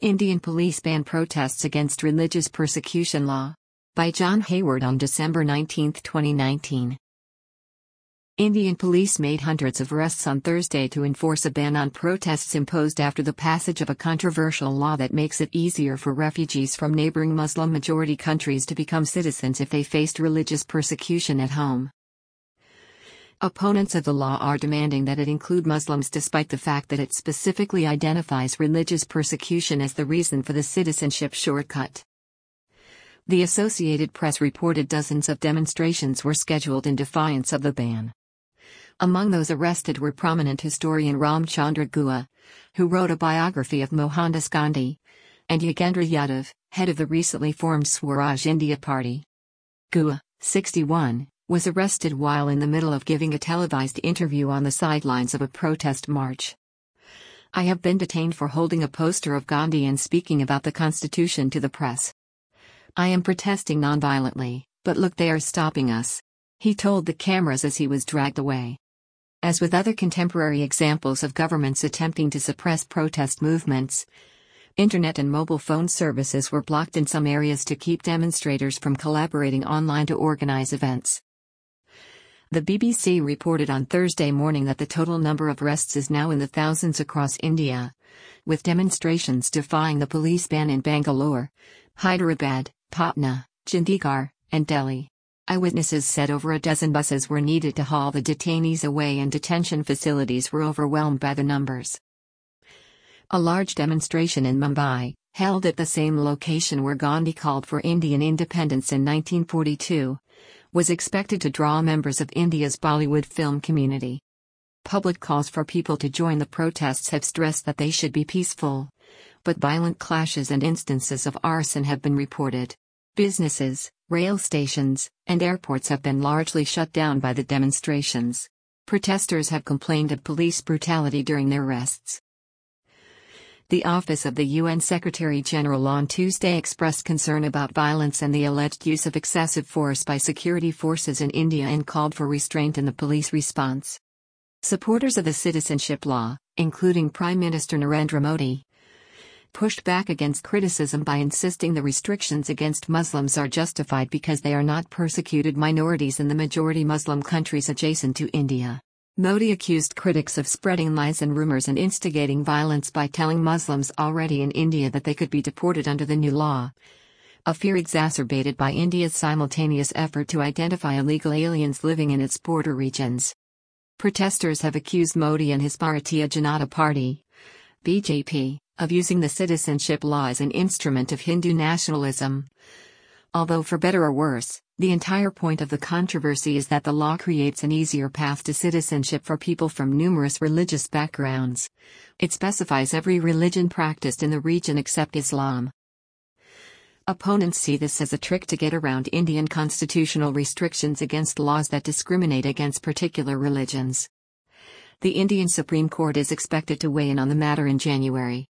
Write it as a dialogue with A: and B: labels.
A: Indian police ban protests against religious persecution law. By John Hayward on December 19, 2019. Indian police made hundreds of arrests on Thursday to enforce a ban on protests imposed after the passage of a controversial law that makes it easier for refugees from neighboring Muslim-majority countries to become citizens if they faced religious persecution at home. Opponents of the law are demanding that it include Muslims despite the fact that it specifically identifies religious persecution as the reason for the citizenship shortcut. The Associated Press reported dozens of demonstrations were scheduled in defiance of the ban. Among those arrested were prominent historian Ram Chandra Guha, who wrote a biography of Mohandas Gandhi, and Yogendra Yadav, head of the recently formed Swaraj India Party. Guha, 61, was arrested while in the middle of giving a televised interview on the sidelines of a protest march. "I have been detained for holding a poster of Gandhi and speaking about the Constitution to the press. I am protesting nonviolently, but look, they are stopping us," he told the cameras as he was dragged away. As with other contemporary examples of governments attempting to suppress protest movements, internet and mobile phone services were blocked in some areas to keep demonstrators from collaborating online to organize events. The BBC reported on Thursday morning that the total number of arrests is now in the thousands across India, with demonstrations defying the police ban in Bangalore, Hyderabad, Patna, Chandigarh, and Delhi. Eyewitnesses said over a dozen buses were needed to haul the detainees away and detention facilities were overwhelmed by the numbers. A large demonstration in Mumbai, held at the same location where Gandhi called for Indian independence in 1942, was expected to draw members of India's Bollywood film community. Public calls for people to join the protests have stressed that they should be peaceful, but violent clashes and instances of arson have been reported. Businesses, rail stations, and airports have been largely shut down by the demonstrations. Protesters have complained of police brutality during their arrests. The Office of the UN Secretary-General on Tuesday expressed concern about violence and the alleged use of excessive force by security forces in India and called for restraint in the police response. Supporters of the citizenship law, including Prime Minister Narendra Modi, pushed back against criticism by insisting the restrictions against Muslims are justified because they are not persecuted minorities in the majority Muslim countries adjacent to India. Modi accused critics of spreading lies and rumors and instigating violence by telling Muslims already in India that they could be deported under the new law, a fear exacerbated by India's simultaneous effort to identify illegal aliens living in its border regions. Protesters have accused Modi and his Bharatiya Janata Party, BJP, of using the citizenship law as an instrument of Hindu nationalism. Although for better or worse, the entire point of the controversy is that the law creates an easier path to citizenship for people from numerous religious backgrounds. It specifies every religion practiced in the region except Islam. Opponents see this as a trick to get around Indian constitutional restrictions against laws that discriminate against particular religions. The Indian Supreme Court is expected to weigh in on the matter in January.